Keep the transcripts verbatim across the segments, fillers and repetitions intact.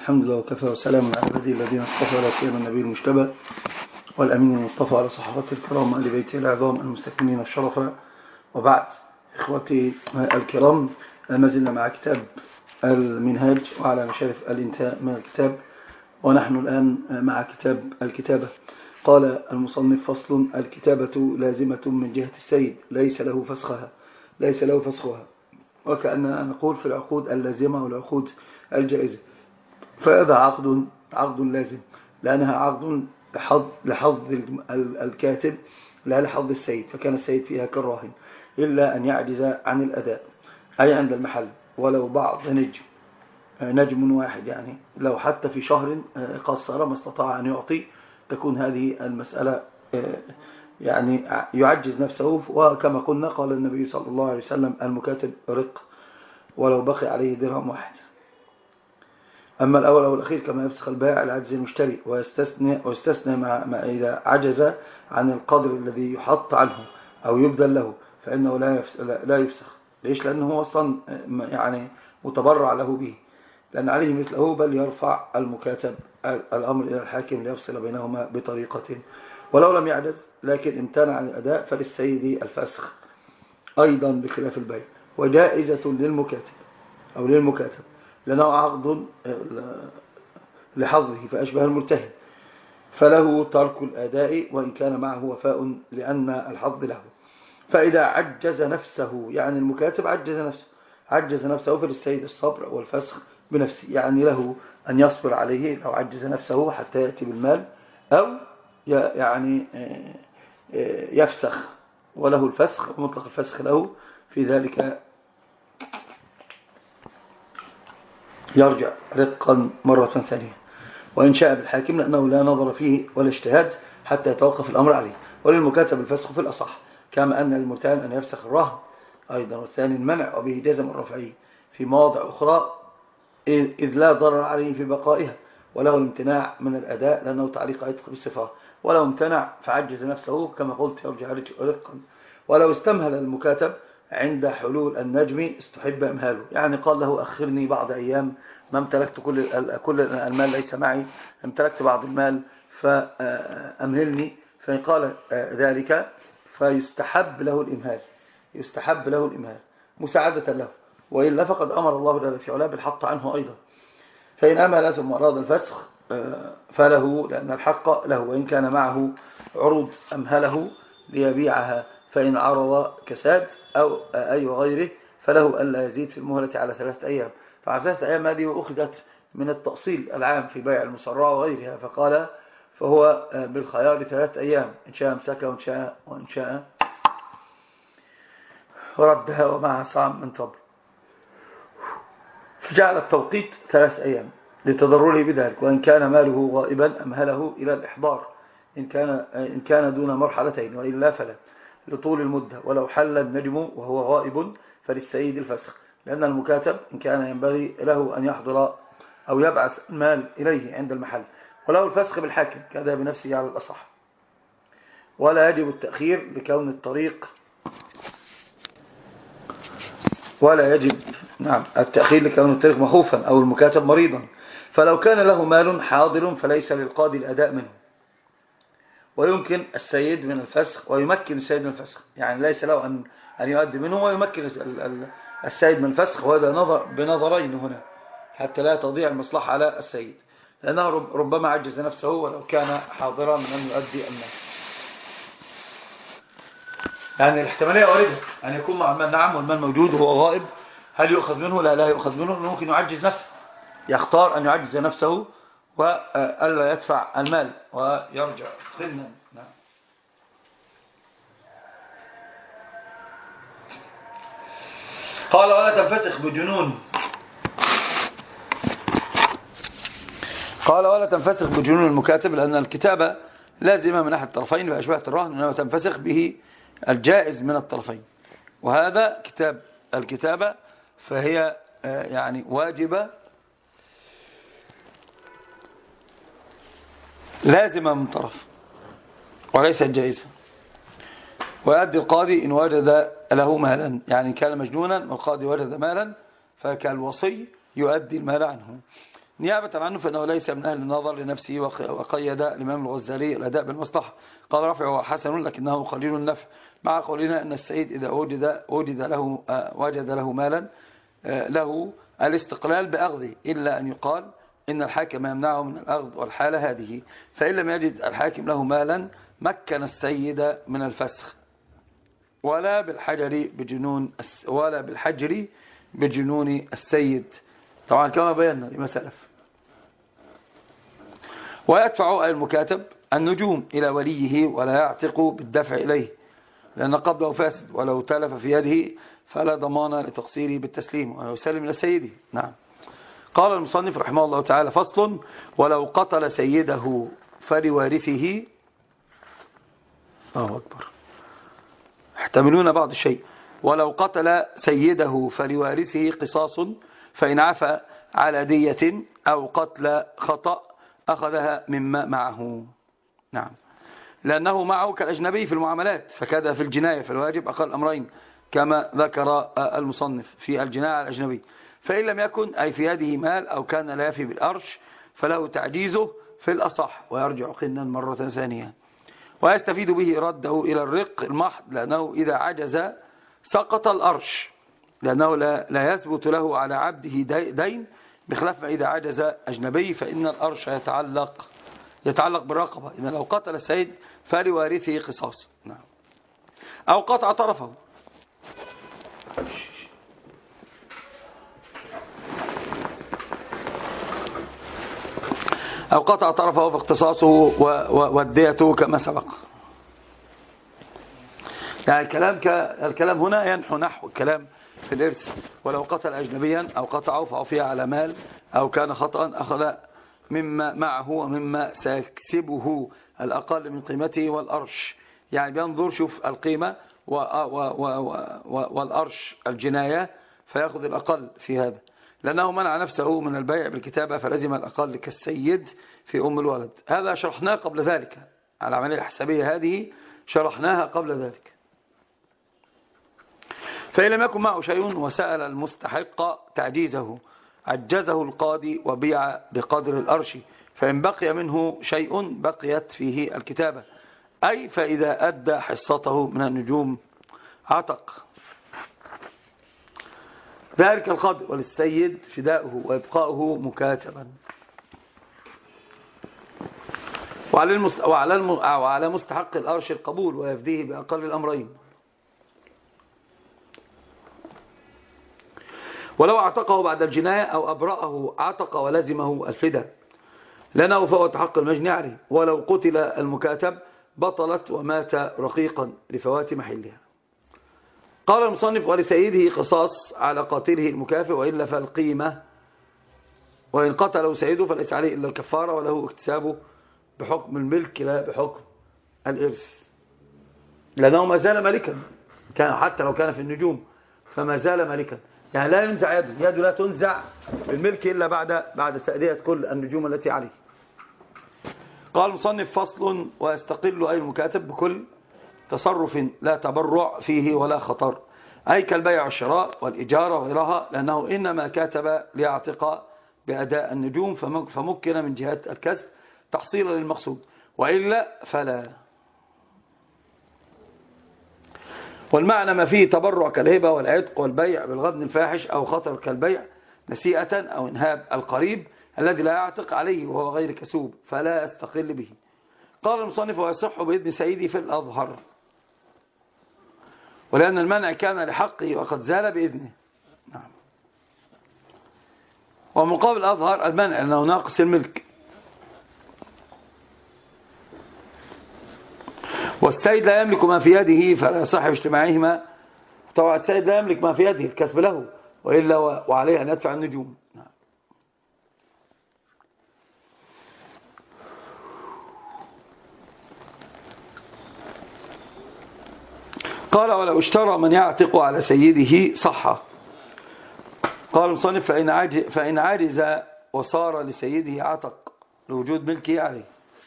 الحمد لله وكفى وسلام على عباده الذين اصطفى ولا سيما النبي المجتبى والأمين المصطفى على صحابته الكرام وآل بيته العظام المستكملين الشرف. وبعد، إخوتي الكرام، ما زلنا مع كتاب المنهاج وعلى مشارف الانتهاء من الكتاب، ونحن الآن مع كتاب الكتابة. قال المصنف: فصل: الكتابة لازمة من جهة السيد، ليس له فسخها ليس له فسخها وكأننا نقول في العقود اللازمة والعقود الجائزة. فهذا عقد عقد لازم، لأنها عقد لحظ, لحظ الكاتب لا لحظ السيد، فكان السيد فيها كالراهن إلا أن يعجز عن الأداء، أي عند المحل ولو بعض نجم نجم واحد، يعني لو حتى في شهر قصر ما استطاع أن يعطي، تكون هذه المسألة يعني يعجز نفسه. وكما قلنا قال النبي صلى الله عليه وسلم: المكاتب رق ولو بقي عليه درهم واحد. أما الأول أو الأخير كما يفسخ البائع العجز المشتري، ويستثنى, ويستثنى ما, ما إذا عجز عن القدر الذي يحط عنه أو يبدل له فإنه لا يفسخ. ليش؟ لأنه أصلا يعني متبرع له به، لأن عليه مثله، بل يرفع المكاتب الأمر إلى الحاكم ليفصل بينهما بطريقة. ولو لم يعجز لكن امتنع عن الأداء فللسيد الفسخ أيضا بخلاف البيع، وجائزة للمكاتب أو للمكاتب لأنه عقد لحظه فأشبه المرتهن، فله ترك الأداء وإن كان معه وفاء لأن الحظ له. فإذا عجز نفسه، يعني المكاتب عجز نفسه عجز نفسه فللسيد الصبر والفسخ بنفسه، يعني له أن يصبر عليه لو عجز نفسه حتى يأتي بالمال، أو يعني يفسخ وله الفسخ ومطلق الفسخ له في ذلك، يرجع رقا مرة ثانية وإن شاء بالحاكم، لأنه لا نظر فيه ولا اجتهاد حتى يتوقف الأمر عليه. وللمكاتب الفسخ في الأصح، كما أن المرتهن أن يفسخ الرهن أيضا، والثاني المنع وبه جزم الرفعي في مواضع أخرى إذ لا ضرر عليه في بقائها، وله الامتناع من الأداء لأنه تعليق عتق بالصفة، ولو امتنع فعجز نفسه كما قلت يرجع رقا. ولو استمهل المكاتب عند حلول النجم استحب إمهاله، يعني قال له: أخرني بعض أيام، ما امتلكت كل كل المال ليس معي، امتلكت بعض المال فأمهلني. فإن قال ذلك فيستحب له الإمهال يستحب له الإمهال مساعدة له، وإلا فقد أمر الله جل في علاه بالحق عنه أيضا. فإن أمهل ثم أراد الفسخ فله، لأن الحق له، وإن كان معه عروض أمهله ليبيعها. فإن عرض كساد أو أي غيره فله ألا يزيد في المهلة على ثلاثة أيام. فعلى ثلاثة أيام هذه أخذت من التأصيل العام في بيع المسرع وغيرها، فقال فهو بالخيار ثلاثة أيام، إن شاء امسكها وإن شاء, وإن شاء وردها ومعها صعب من صبر. فجعل التوقيت ثلاث أيام لتضرره بذلك، وإن كان ماله غائبا أمهله إلى الإحضار إن كان, إن كان دون مرحلتين، وإلا فلا لطول المدة. ولو حل النجم وهو غائب فللسيد الفسخ، لأن المكاتب إن كان ينبغي له أن يحضر أو يبعث المال إليه عند المحل، وله الفسخ بالحاكم كذا بنفسه على الأصح. ولا يجب التأخير لكون الطريق ولا يجب نعم التأخير لكون الطريق مخوفا أو المكاتب مريضا. فلو كان له مال حاضر فليس للقاضي الأداء منه، ويمكن السيد من الفسخ ويمكن السيد من الفسخ، يعني ليس له أن أن يؤدي منه ويمكن السيد من الفسخ. وهذا نظر بنظرين هنا حتى لا تضيع المصلحة على السيد، لأنه ربما عجز نفسه ولو كان حاضرا من أن يؤدي المال. يعني الاحتمالية واردة أن يكون مع المال نعم والمال موجود وهو غائب، هل يؤخذ منه؟ لا لا يؤخذ منه، ممكن يعجز نفسه، يختار أن يعجز نفسه وألا يدفع المال ويرجع ضمنا. نعم. قال: ولا تنفسخ بجنون قال ولا تنفسخ بجنون المكاتب، لأن الكتابة لازمة من أحد الطرفين بأشباه الرهن، إنما تنفسخ به الجائز من الطرفين. وهذا كتاب الكتابة فهي يعني واجبة لازمة من طرف وليست جائزة. ويؤدي القاضي إن وجد له مالا، يعني كان مجنونا والقاضي وجد مالا فكالوصي يؤدي المال عنه. نيابة عنه فإنه ليس من أهل النظر لنفسه، وقيد الإمام الغزالي الأداء بالمصلحة قال رفعه حسن لكنه قليل النفع، مع قولنا أن السيد إذا وجد, وجد, له, وجد له مالا له الاستقلال بأخذه، إلا أن يقال إن الحاكم يمنعه من الأخذ والحالة هذه. فإن لم يجد الحاكم له مالا مكن السيد من الفسخ، ولا بالحجر بجنون ولا بالحجر بجنون السيد، طبعا كما بينا لما سلف. ويدفع المكاتب النجوم إلى وليه ولا يعتق بالدفع إليه، لأن قبله فاسد، ولو تلف في يده فلا ضمان لتقصيره بالتسليم ويسلم إلى سيده. نعم. قال المصنف رحمه الله تعالى: فصل: ولو قتل سيده فلوارثه. الله أكبر، احتملون بعض الشيء. ولو قتل سيده فلوارثه قصاص، فإن عفى على دية أو قتل خطأ أخذها مما معه. نعم، لأنه معه كالأجنبي في المعاملات، فكذا في الجناية، فالواجب أقل الأمرين كما ذكر المصنف في الجناية على الأجنبي. فإن لم يكن أي في يده مال أو كان لا يفي بالأرش فله تعجيزه في الأصح، ويرجع قنا مرة ثانية. ويستفيد به رده إلى الرق المحض، لأنه إذا عجز سقط الأرش، لأنه لا, لا يثبت له على عبده دين، بخلاف ما إذا عجز أجنبي فإن الأرش يتعلق يتعلق بالرقبة. إذا لو قتل السيد فلوارثه قصاص. نعم. أو قطع طرفه، أو قطع طرفه فاختصاصه والدية كما سبق. يعني الكلام, الكلام هنا ينحو نحو الكلام في الإرث. ولو قتل أجنبيا أو قطعه فعفي على مال أو كان خطأ أخذ مما معه ومما سيكسبه الأقل من قيمته والأرش. يعني بينظر شوف القيمة والأرش الجناية فيأخذ الأقل في هذا، لأنه منع نفسه من البيع بالكتابة فلزم الأقل كالسيد في أم الولد. هذا شرحناه قبل ذلك، على العملية الحسابية هذه شرحناها قبل ذلك. فإن لم يكن معه شيء وسأل المستحق تعجيزه عجزه القاضي وبيع بقدر الأرش، فإن بقي منه شيء بقيت فيه الكتابة، أي فإذا أدى حصته من النجوم عتق. ذلك القدر وللسيد فداؤه وإبقاؤه مكاتبا. وعلى وعلى وعلى مستحق الأرش القبول ويفديه بأقل الأمرين. ولو اعتقه بعد الجناية أو أبرأه عتق ولزمه الفداء، لأنه فوت حق المجني عليه. ولو قتل المكاتب بطلت ومات رقيقا لفوات محلها. قال المصنف: ولسيده قصاص على قاتله المكافئ، وإلا فالقيمة. وإن قتله سيده فليس عليه إلا الكفارة، وله اكتسابه بحكم الملك لا بحكم الإرث، لأنه ما زال ملكا، كان حتى لو كان في النجوم فما زال ملكا. يعني لا ينزع يده، يده لا تنزع بالملك إلا بعد بعد تأدية كل النجوم التي عليه. قال المصنف: فصل: ويستقل أي المكاتب بكل تصرف لا تبرع فيه ولا خطر، أي كالبيع والشراء والإجارة وغيرها، لأنه إنما كاتب ليعتق بأداء النجوم، فمكن من جهة الكسب تحصيلا للمقصود، وإلا فلا. والمعنى ما فيه تبرع كالهبة والعتق والبيع بالغبن الفاحش، أو خطر كالبيع نسيئة أو انهاب القريب الذي لا يعتق عليه وهو غير كسوب، فلا يستقل به. قال المصنف: ويصح بإذن سيدي في الأظهر، ولأن المنع كان لحقه وقد زال بإذنه. نعم. ومقابل الأظهر المنع لأنه ناقص الملك. والسيد لا يملك ما في يده فلا يصح اجتماعهما. طبعا السيد لا يملك ما في يده الكسب له، وإلا وعليه أن يدفع النجوم. نعم. قال: ولو اشترى من يعتق على سيده صح. قال المصنف: فإن عجز, فإن عجز وصار لسيده عتق لوجود ملكه عليه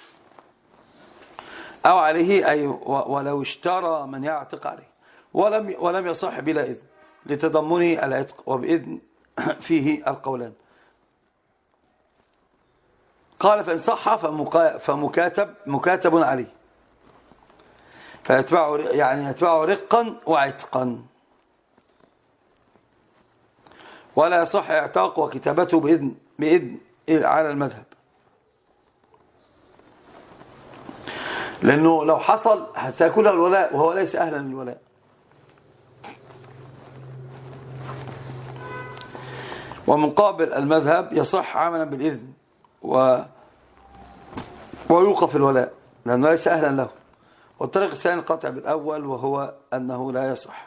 أو عليه، أي ولو اشترى من يعتق عليه ولم, ولم يصح بلا إذن لتضمنه العتق، وبإذن فيه القولان. قال فإن صح فمكاتب مكاتب عليه، فيتبعه يعني يتبعه رقا وعتقا، ولا يصح اعتاق وكتابته بإذن, بإذن على المذهب، لأنه لو حصل سيكون الولاء وهو ليس أهلا للولاء. ومن قابل المذهب يصح عملا بالإذن و... ويوقف الولاء لأنه ليس أهلا له. والطريق الثاني القطع بالأول وهو أنه لا يصح.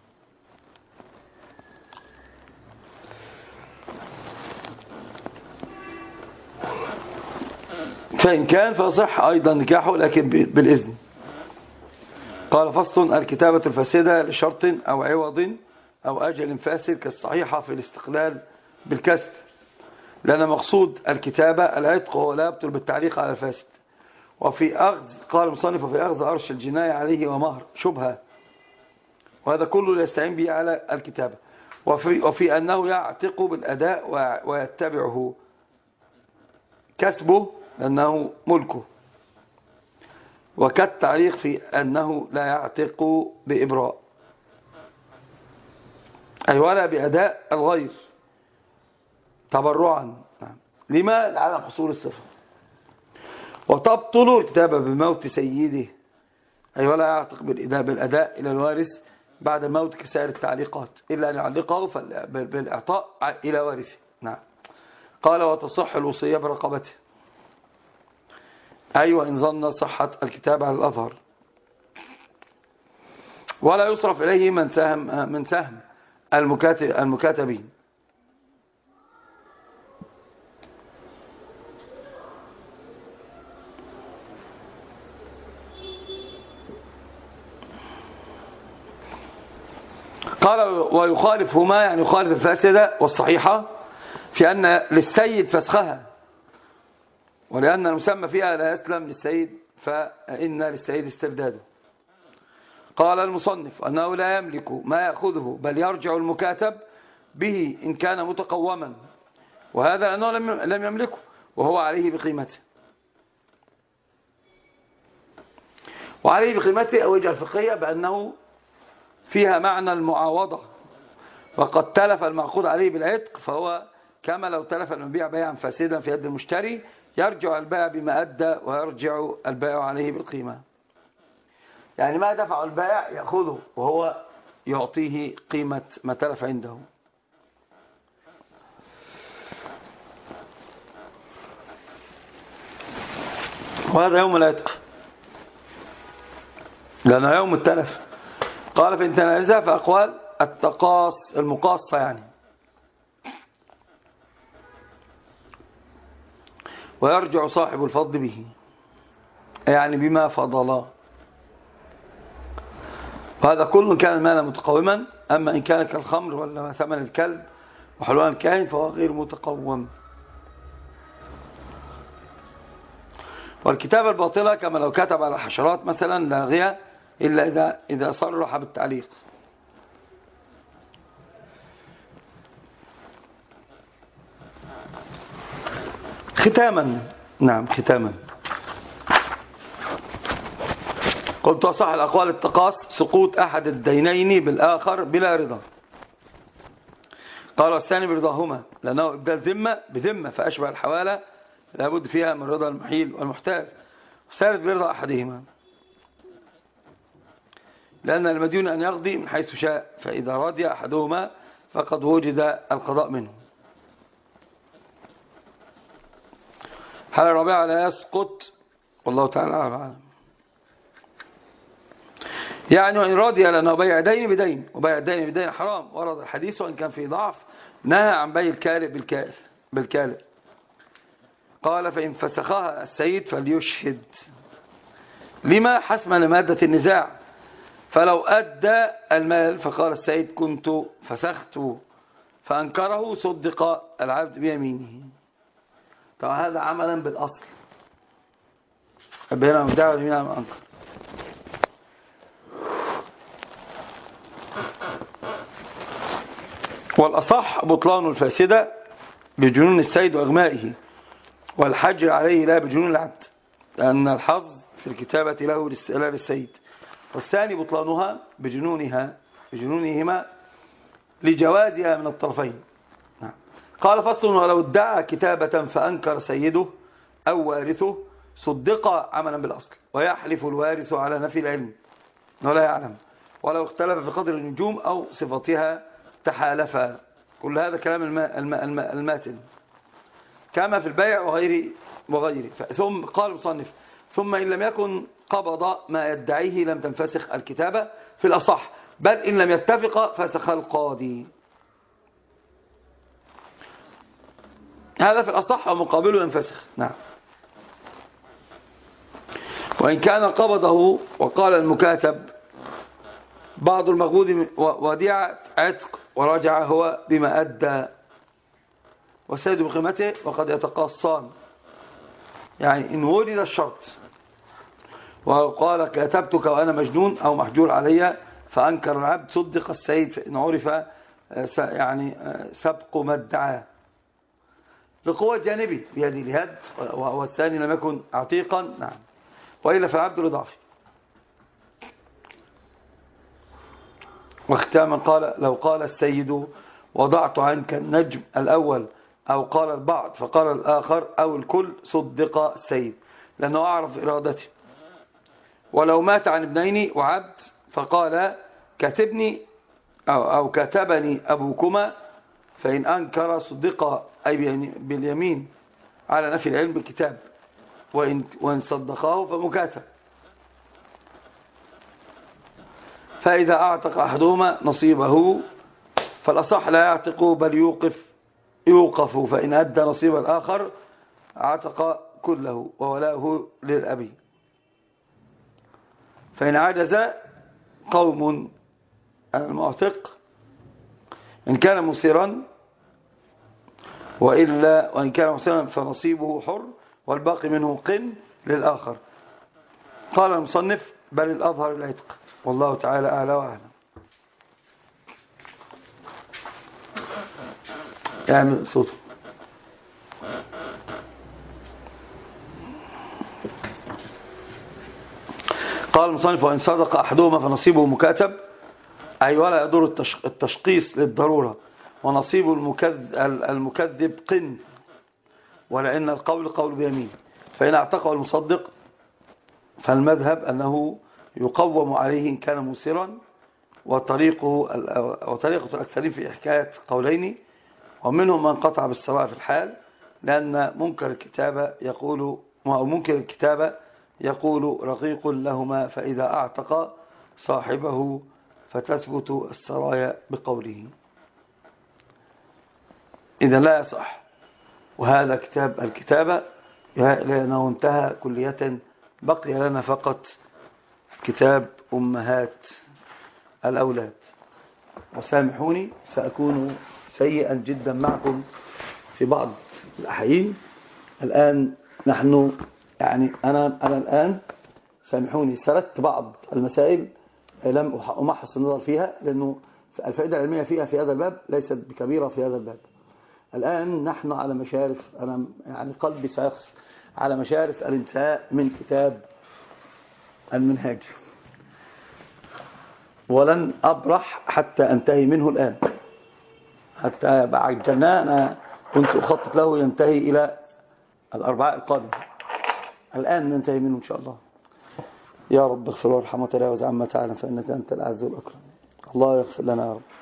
فإن كان فصح أيضا نكاحه لكن بالإذن. قال فصل الكتابة الفاسدة لشرط أو عوض أو أجل فاسد كالصحيحة في الاستقلال بالكسب، لأن مقصود الكتابة العتق ولا يبطل بالتعليق على الفاسد. وفي أخذ قال المصنف في أخذ أرش الجناية عليه ومهر شبهة، وهذا كله يستعين به على الكتابة. وفي, وفي أنه يعتق بالأداء ويتبعه كسبه لأنه ملكه، وكالتعليق في أنه لا يعتق بإبراء أي ولا بأداء الغير تبرعا. لما؟ لعدم حصول الصفة. وتبطل الكتابة بموت سيده أي ولا يعتق بالأداء إلى الوارث بعد موت كسائر التعليقات إلا أن يعلقه بالإعطاء إلى وارثه. نعم. قال وتصح الوصية برقبته أي أيوة وإن ظن صحة الكتابة على الأظهر، ولا يصرف إليه من سهم من سهم المكاتب المكاتبين. قال ويخالفهما يعني يخالف الفاسدة والصحيحة في أن للسيد فسخها، ولأن المسمى فيها لا يسلم للسيد فإن للسيد استبداده. قال المصنف أنه لا يملك ما يأخذه بل يرجع المكاتب به إن كان متقوما، وهذا أنه لم يملكه وهو عليه بقيمته. وعليه بقيمته أو وجه الفقهية بأنه فيها معنى المعاوضة، وقد تلف المعقود عليه بالعتق فهو كما لو تلف المبيع بيعا فاسدا في يد المشتري، يرجع البائع بما أدى ويرجع البائع عليه بالقيمة. يعني ما دفع البائع يأخذه وهو يعطيه قيمة ما تلف عنده. وهذا يوم العتق لأنه يوم التلف. قال فإن تنازع فأقوال التقاص المقاصة يعني، ويرجع صاحب الفضل به يعني بما فضل. وهذا كله كان المال متقوما، أما إن كان كالخمر ولا ثمن الكلب وحلوان الكاهن فهو غير متقوم. والكتابة الباطلة كما لو كتب على حشرات مثلا لاغية إلا إذا, إذا صرح بالتعليق. ختاما. نعم ختاما. قلت وصح الأقوال التقاص سقوط أحد الدينين بالآخر بلا رضا. قال والثاني برضاهما لأنه إبدال ذمة بذمة فأشبه الحوالة لابد فيها من رضا المحيل والمحتاج. والثالث برضا أحدهما لأن المديون أن يقضي من حيث شاء، فإذا رضي أحدهما فقد وجد القضاء منه. حالة الرابعة لا يسقط والله تعالى أعلم. يعني وإن راضي لأنه بيع دين بدين، وبيع الدين بدين حرام، ورد الحديث وإن كان في ضعف نهى عن بيع الكالئ بالكالئ بالكالئ. قال فإن فسخها السيد فليشهد لما حسما لمادة النزاع، فلو أدى المال فقال السيد كنت فسخت فأنكره صدق العبد بيمينه. طبعا هذا عملا بالأصل بينما مدعو اليمين عن أنكر. والأصح بطلان الفاسدة بجنون السيد وإغمائه، والحجر عليه لا بجنون العبد، لأن الحظ في الكتابة له لا للسيد. والثاني بطلانها بجنونها بجنونهما لجوازها من الطرفين. قال فصل: ولو ادعى كتابة فأنكر سيده أو وارثه صدق عملا بالأصل، ويحلف الوارث على نفي العلم ولا يعلم، ولو اختلف في قدر النجوم أو صفتها تحالفا. كل هذا كلام الماء الماء الماء الماتن كما في البيع وغيره وغيره. ثم قال المصنف: ثم إن لم يكن قبض ما يدعيه لم تنفسخ الكتابة في الأصح، بل إن لم يتفق فسخ القاضي. هذا في الأصح ومقابله ينفسخ. نعم. وإن كان قبضه وقال المكاتب بعض المقبوض وديعة عتق ورجع هو بما أدى والسيد بقيمته وقد يتقاصان، يعني إن ولد الشرط وقال كاتبتك وأنا مجنون أو محجور علي فأنكر العبد صدق السيد فإن عرف يعني سبق ما ادعاه لقوة جانبي بيده اليد، والثاني لم يكن عتيقا. نعم. وإلا فالعبد لضعف. واختاما قال: لو قال السيد وضعت عنك النجم الأول، أو قال البعض فقال الآخر أو الكل صدق السيد لأنه أعرف إرادته. ولو مات عن ابنين وعبد فقال كتبني أو, أو كتبني أبوكما فإن أنكر صدق أي باليمين على نفي العلم بالكتاب، وإن, وإن صدقاه فمكاتب. فإذا أعتق أحدهما نصيبه فالأصح لا يعتقه بل يوقف يوقف فإن أدى نصيب الآخر عتق كله وولاؤه للأبي. فإن عجز قوم المعتق إن كان مسيرا، وإلا وإن كان مسيرا فنصيبه حر والباقي منه قن للآخر. قال المصنف: بل الأظهر العتق، والله تعالى أعلى وأعلم. اعمل صوته. قال المصنف: وإن صدق أحدهما فنصيبه مكاتب، أي ولا يدور التشقيص للضرورة، ونصيب المكذب قن، ولأن القول قول بيمين. فإن اعتقه المصدق فالمذهب أنه يقوم عليه إن كان مسرا، وطريقه وطريقة الأكثرين في حكاية قولين، ومنهم من قطع بالصلاة في الحال، لأن منكر الكتابة يقول أو منكر الكتابة يقول رقيق لهما فإذا أعتق صاحبه فتثبت السرايا بقوله. إذا لا يصح. وهذا كتاب الكتابة لأنه انتهى كلية، بقي لنا فقط كتاب أمهات الأولاد. وسامحوني سأكون سيئا جدا معكم في بعض الأحيان. الآن نحن يعني أنا أنا الآن سامحوني سردت بعض المسائل لم أمحص النظر فيها، لأنه الفائدة العلمية فيها في هذا الباب ليست بكبيرة في هذا الباب. الآن نحن على مشارف، أنا يعني قلبي سيقف على مشارف الانتهاء من كتاب المنهاج، ولن أبرح حتى أنتهي منه الآن، حتى بعجلناه. أنا كنت أخطط له ينتهي إلى الأربعاء القادم، الآن ننتهي منه إن شاء الله. يا رب اغفر وارحم وتجاوز عما تعلم فإنك أنت الأعز والأكرم. الله يغفر لنا يا رب.